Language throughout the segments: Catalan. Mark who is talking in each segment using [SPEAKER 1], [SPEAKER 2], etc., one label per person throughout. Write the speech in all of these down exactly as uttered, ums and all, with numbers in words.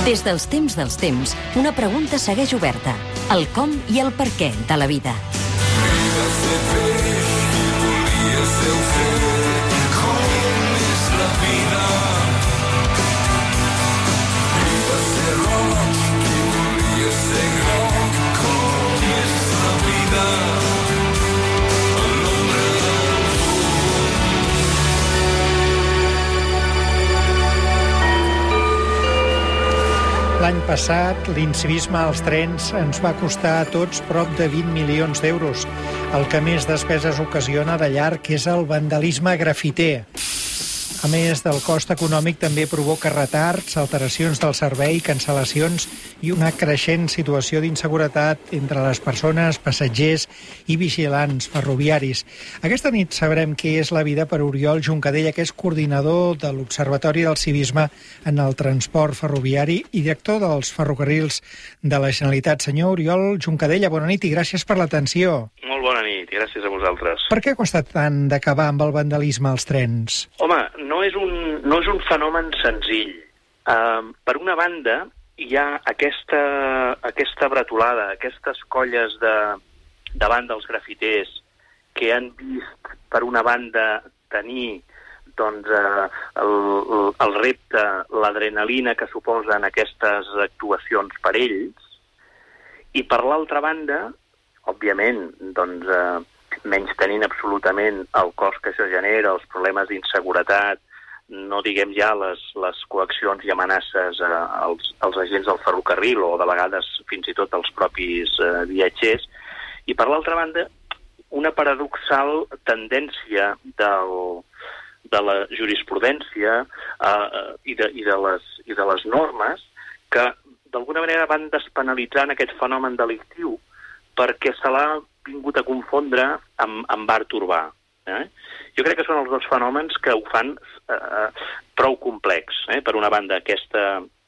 [SPEAKER 1] Des dels temps dels temps, una pregunta segueix oberta. El com i el per què de la vida.
[SPEAKER 2] Vida ser peix, qui volia ser ocer, com és la vida. Vida ser roig, qui volia ser groc, com és la vida.
[SPEAKER 3] L'any passat, l'incivisme als trens ens va costar a tots prop de vint milions d'euros. El que més despeses ocasiona de llarg és el vandalisme grafiter. A més del cost econòmic, també provoca retards, alteracions del servei, cancel·lacions i una creixent situació d'inseguretat entre les persones, passatgers i vigilants ferroviaris. Aquesta nit sabrem què és la vida per Oriol Juncadella, que és coordinador de l'Observatori del Civisme en el transport ferroviari i director dels ferrocarrils de la Generalitat. Senyor Oriol Juncadella, bona nit i gràcies per l'atenció.
[SPEAKER 4] Molt bona nit i gràcies a vosaltres.
[SPEAKER 3] Per què ha costat tant d'acabar amb el vandalisme als trens?
[SPEAKER 4] Home, no és un, no és un fenomen senzill. Uh, per una banda, hi ha aquesta, aquesta bretolada, aquestes colles de, davant dels grafiters que han vist, per una banda, tenir doncs, uh, el, el repte, l'adrenalina que suposen aquestes actuacions per ells, i per l'altra banda, òbviament, doncs, eh, menys tenint absolutament el cost que això genera, els problemes d'inseguretat, no diguem ja les, les coaccions i amenaces eh, als, als agents del ferrocarril o de vegades fins i tot als propis eh, viatgers. I per l'altra banda, una paradoxal tendència del, de la jurisprudència eh, i, de, i, de les, i de les normes que d'alguna manera van despenalitzant aquest fenomen delictiu perquè se l'ha vingut a confondre amb, amb art urbà. Eh? Jo crec que són els dos fenòmens que ho fan eh, prou complex. Eh? Per una banda, aquesta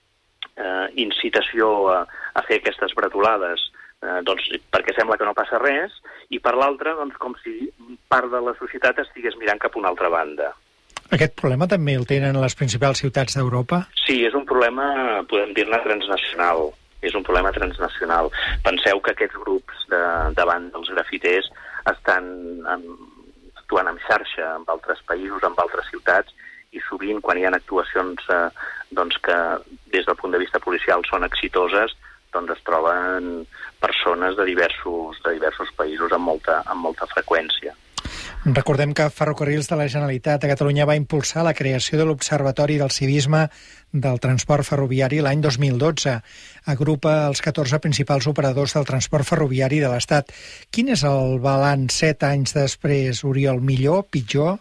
[SPEAKER 4] eh, incitació a, a fer aquestes bretolades eh, doncs, perquè sembla que no passa res, i per l'altra, doncs, com si part de la societat estigués mirant cap a una altra banda.
[SPEAKER 3] Aquest problema també el tenen les principals ciutats d'Europa? Sí,
[SPEAKER 4] és un problema, podem dir-ne, transnacional. És un problema transnacional. Penseu que aquests grups de, davant dels grafiters estan en, actuant en xarxa amb altres països, amb altres ciutats, i sovint quan hi ha actuacions eh, doncs que des del punt de vista policial són exitoses, doncs es troben persones de diversos, de diversos països amb molta, amb molta freqüència.
[SPEAKER 3] Recordem que Ferrocarrils de la Generalitat de Catalunya va impulsar la creació de l'Observatori del Civisme del Transport Ferroviari l'any dos mil dotze. Agrupa els catorze principals operadors del transport ferroviari de l'Estat. Quin és el balanç set anys després, Oriol? Millor, pitjor?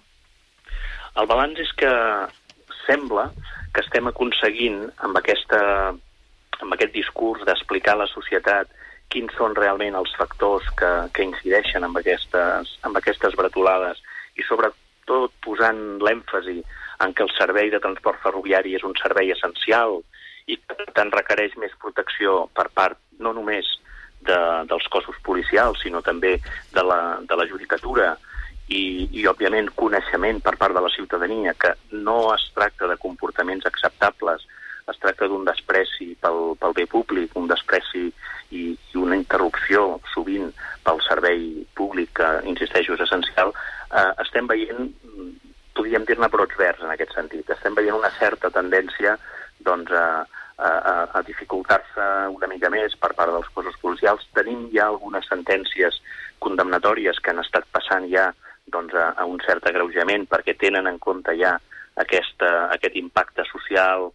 [SPEAKER 4] El balanç és que sembla que estem aconseguint amb, aquesta, amb aquest discurs d'explicar a la societat quins són realment els factors que, que incideixen amb aquestes, amb aquestes bretolades i sobretot posant l'èmfasi en que el servei de transport ferroviari és un servei essencial i que per tant requereix més protecció per part no només de, dels cossos policials sinó també de la, de la judicatura i, i òbviament coneixement per part de la ciutadania que no es tracta de comportaments acceptables, es tracta d'un despreci pel, pel bé públic, un despreci i, i una interrupció sovint pel servei públic que, insisteixo, és essencial, eh, estem veient, podríem dir-ne brots verds en aquest sentit, estem veient una certa tendència doncs, a, a, a dificultar-se una mica més per part dels cossos policials. Tenim ja algunes sentències condemnatòries que han estat passant ja doncs, a, a un cert agreujament perquè tenen en compte ja aquesta, aquest impacte social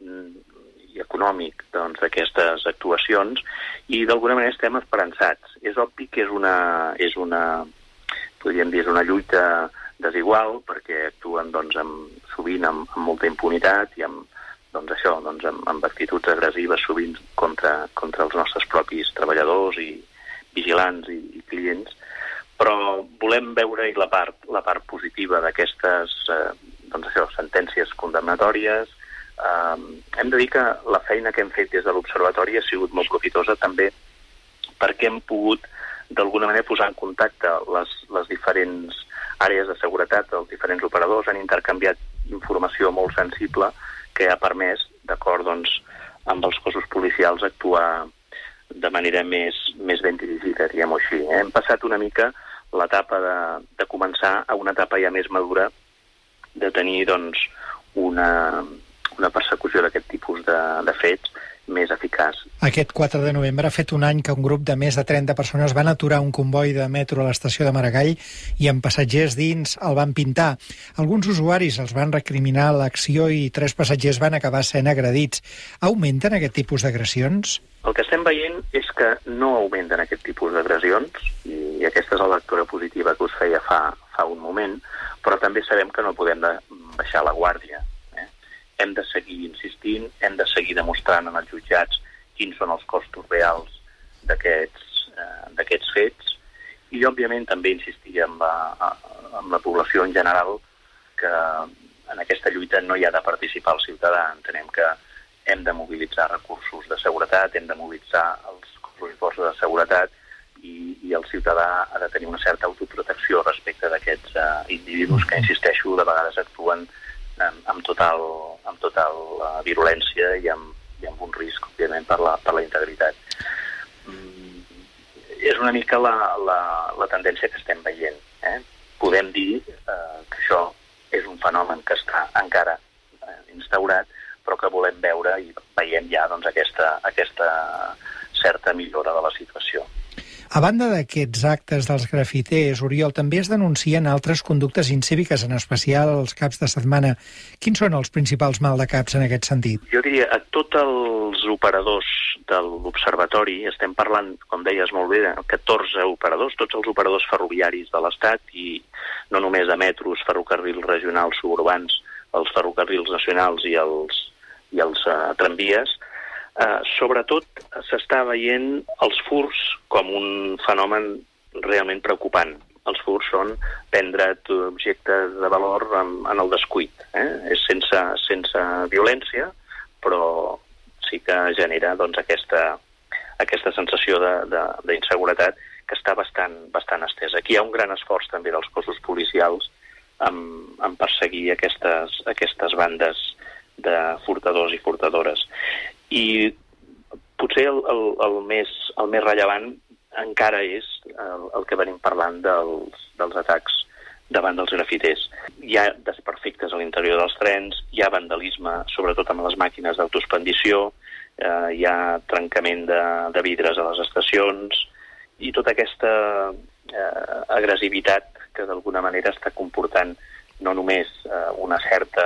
[SPEAKER 4] i econòmic doncs, d'aquestes actuacions i d'alguna manera estem esperançats. És obvi que és una, és una, podríem dir, és una lluita desigual perquè actuen doncs, amb, sovint amb, amb molta impunitat i amb, doncs, això, doncs, amb, amb actituds agressives sovint contra, contra els nostres propis treballadors i vigilants i, i clients, però volem veure la part, la part positiva d'aquestes eh, doncs, això, sentències condemnatòries. Um, hem de dir que la feina que hem fet des de l'Observatori ha sigut molt profitosa també perquè hem pogut d'alguna manera posar en contacte les, les diferents àrees de seguretat, els diferents operadors han intercanviat informació molt sensible que ha permès, d'acord, doncs, amb els cossos policials actuar de manera més, més ben dirigida, diguem-ho així. Hem passat una mica l'etapa de, de començar a una etapa ja més madura de tenir doncs, una, una persecució d'aquest tipus de, de fets més eficaç.
[SPEAKER 3] Aquest quatre de novembre ha fet un any que un grup de més de trenta persones van aturar un comboi de metro a l'estació de Maragall i amb passatgers dins el van pintar. Alguns usuaris els van recriminar l'acció i tres passatgers van acabar sent agredits. Augmenten aquest tipus d'agressions?
[SPEAKER 4] El que estem veient és que no augmenten aquest tipus d'agressions i aquesta és la lectura positiva que us feia fa, fa un moment, però també sabem que no podem de baixar la guàrdia. Hem de seguir insistint, hem de seguir demostrant en els jutjats quins són els costos reals d'aquests eh, d'aquests fets i, òbviament, també insistir amb la, amb la població en general que en aquesta lluita no hi ha de participar el ciutadà. Entenem que hem de mobilitzar recursos de seguretat, hem de mobilitzar els cossos i forces de seguretat i, i el ciutadà ha de tenir una certa autoprotecció respecte d'aquests eh, individus que, insisteixo, de vegades actuen amb, amb total, amb total uh, virulència i amb, i amb un risc, òbviament, per la, per la integritat. Mm, és una mica la, la, la tendència que estem veient. Eh? Podem dir eh, que això és un fenomen que està encara eh, instaurat, però que volem veure i veiem ja doncs, aquesta, aquesta certa millora de la situació.
[SPEAKER 3] A banda d'aquests actes dels grafiters, Oriol, també es denuncien altres conductes incíviques, en especial els caps de setmana. Quins són els principals maldecaps en aquest sentit?
[SPEAKER 4] Jo diria a tots els operadors de l'Observatori, estem parlant, com deies molt bé, de catorze operadors, tots els operadors ferroviaris de l'Estat i no només de metros, ferrocarrils regionals, suburbans, els ferrocarrils nacionals i els, i els uh, tramvies. Uh, sobretot s'està veient els furs com un fenomen realment preocupant. Els furs són prendre objectes de valor en, en el descuit. Eh? És sense, sense violència, però sí que genera doncs, aquesta, aquesta sensació d'inseguretat que està bastant, bastant estesa. Aquí hi ha un gran esforç també dels cossos policials en, en perseguir aquestes, aquestes bandes de furtadors i furtadores. I potser el, el, el, més, el més rellevant encara és el, el que venim parlant dels, dels atacs davant dels grafiters. Hi ha desperfectes a l'interior dels trens, hi ha vandalisme, sobretot amb les màquines d'autoexpandició, eh, hi ha trencament de, de vidres a les estacions i tota aquesta eh, agressivitat que d'alguna manera està comportant no només eh, una certa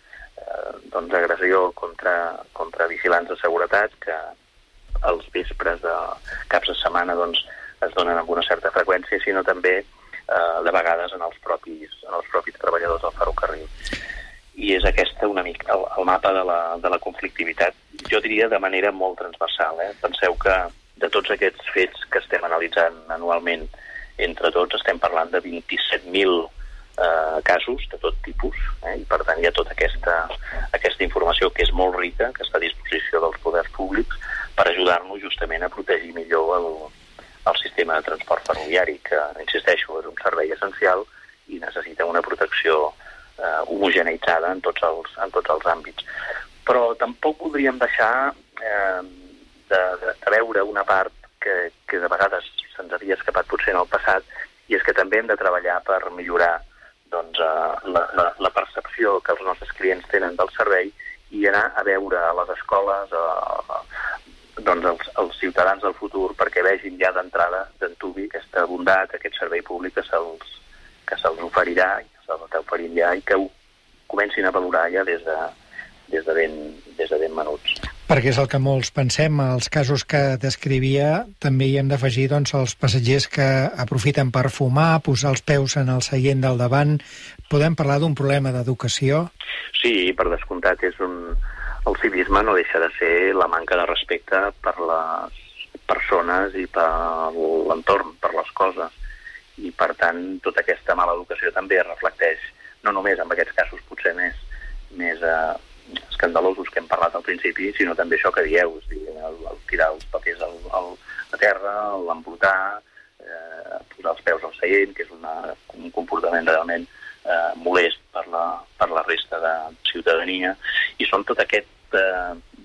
[SPEAKER 4] doncs, agressió contra, contra vigilants de seguretat que els vespres de caps de setmana doncs, es donen amb una certa freqüència, sinó també eh, de vegades en els propis, en els propis treballadors del ferrocarril. I és aquesta una mica el, el mapa de la, de la conflictivitat, jo diria de manera molt transversal. Eh? Penseu que de tots aquests fets que estem analitzant anualment entre tots estem parlant de vint-i-set mil Eh, casos de tot tipus, eh? I per tant hi ha tota aquesta, aquesta informació que és molt rica, que està a disposició dels poders públics per ajudar-nos justament a protegir millor el, el sistema de transport ferroviari, que, insisteixo, és un servei essencial i necessita una protecció eh, homogeneïtzada en tots, els, en tots els àmbits. Però tampoc voldríem deixar eh, de, de, de veure una part que, que de vegades se'ns havia escapat potser en el passat, i és que també hem de treballar per millorar doncs, la, la, la percepció que els nostres clients tenen del servei i anar a veure a les escoles a, a, doncs els, els ciutadans del futur perquè vegin ja d'entrada d'antuvi aquesta bondat, aquest servei públic que se'ls que se'ls oferirà i que se'ls està oferint ja i que ho comencin a valorar ja des de, des de, ben, des de ben menuts.
[SPEAKER 3] Perquè és el que molts pensem, els casos que descrivia, també hi hem d'afegir doncs, els passatgers que aprofiten per fumar, posar els peus en el seient del davant. Podem parlar d'un problema d'educació?
[SPEAKER 4] Sí, per descomptat, és un... el civisme no deixa de ser la manca de respecte per les persones i per l'entorn, per les coses. I, per tant, tota aquesta mala educació també es reflecteix, no només en aquests casos potser més, més eh, escandalosos que hem parlat al principi, sinó també això que dieu, és dir, el, el tirar els papers al, al, a terra, l'embrutar, eh, posar els peus al seient, que és una, un comportament realment eh, molest per la, per la resta de ciutadania, i són tot aquest eh,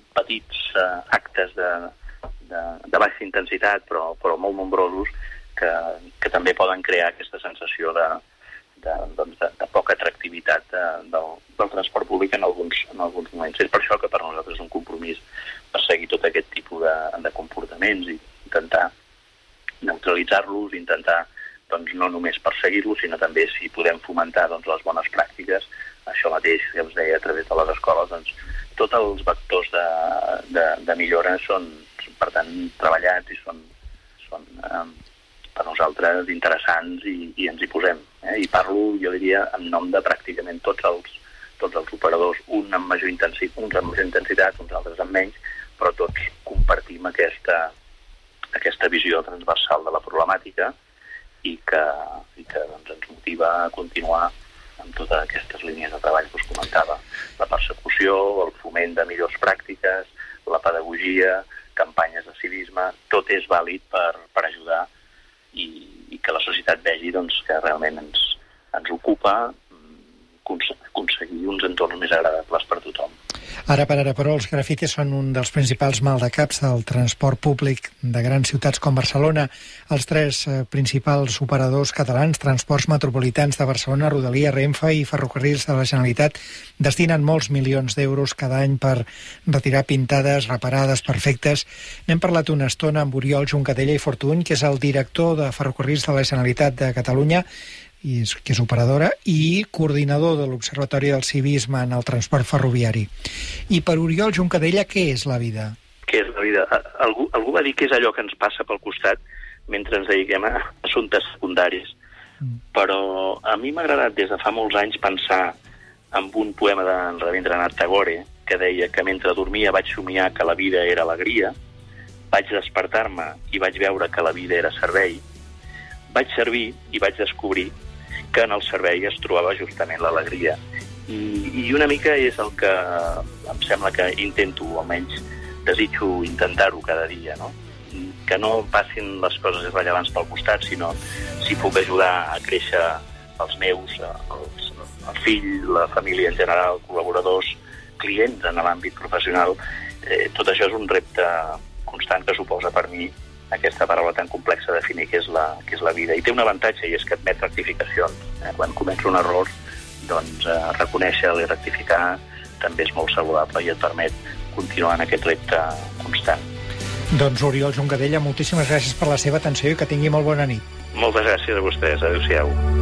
[SPEAKER 4] petits eh, actes de, de, de baixa intensitat, però, però molt nombrosos, que, que també poden crear aquesta sensació de, de, doncs de, de poca atractivitat de, del, del transport públic en alguns, en alguns moments. És per això que per nosaltres és un compromís perseguir tot aquest tipus de, de comportaments i intentar neutralitzar-los, intentar doncs, no només perseguir-los, sinó també si podem fomentar doncs, les bones pràctiques, això mateix que us deia a través de les escoles, doncs, tots els vectors de, de, de millora són, per tant, treballats i són, són eh, per nosaltres interessants i, i ens hi posem. Eh? I parlo, jo diria, en nom de pràcticament tots els, tots els operadors, un amb major intensitat, uns amb major intensitat, uns altres amb menys, però tots compartim aquesta, aquesta visió transversal de la problemàtica i que, i que doncs, ens motiva a continuar amb totes aquestes línies de treball que us comentava. La persecució, el foment de millors pràctiques, la pedagogia, campanyes de civisme, tot és vàlid per, per ajudar i, i que la societat vegi doncs, que realment ens, ens ocupa aconseguir uns entorns més agradables per tothom.
[SPEAKER 3] Ara per ara, però, els grafitis són un dels principals maldecaps del transport públic de grans ciutats com Barcelona. Els tres eh, principals operadors catalans, Transports Metropolitans de Barcelona, Rodalia, Renfe i Ferrocarrils de la Generalitat, destinen molts milions d'euros cada any per retirar pintades reparades perfectes. N'hem parlat una estona amb Oriol Juncadella i Fortuny, que és el director de Ferrocarrils de la Generalitat de Catalunya, i és, que és operadora, i coordinador de l'Observatori del Civisme en el transport ferroviari. I per Oriol Juncadella, què és la vida?
[SPEAKER 4] Què és la vida? Algú, algú va dir que és allò que ens passa pel costat mentre ens dediquem a assumptes secundaris. Mm. Però a mi m'ha agradat des de fa molts anys pensar en un poema d'en Rabindranath Tagore que deia que mentre dormia vaig somiar que la vida era alegria, vaig despertar-me i vaig veure que la vida era servei, vaig servir i vaig descobrir que en el servei es trobava justament l'alegria. I, I una mica és el que em sembla que intento, o almenys desitjo intentar-ho cada dia, no? Que no passin les coses irrellevants pel costat, sinó si puc ajudar a créixer els meus, els, el fill, la família en general, col·laboradors, clients en l'àmbit professional, eh, tot això és un repte constant que suposa per mi aquesta paraula tan complexa de definir què és la, què és la vida. I té un avantatge, i és que admet rectificacions. Eh? Quan començo un error, doncs eh, reconèixer-lo i rectificar també és molt saludable i et permet continuar en aquest repte constant.
[SPEAKER 3] Doncs Oriol Juncadella, moltíssimes gràcies per la seva atenció i que tingui molt bona nit.
[SPEAKER 4] Moltes gràcies a vostès. Adéu-siau.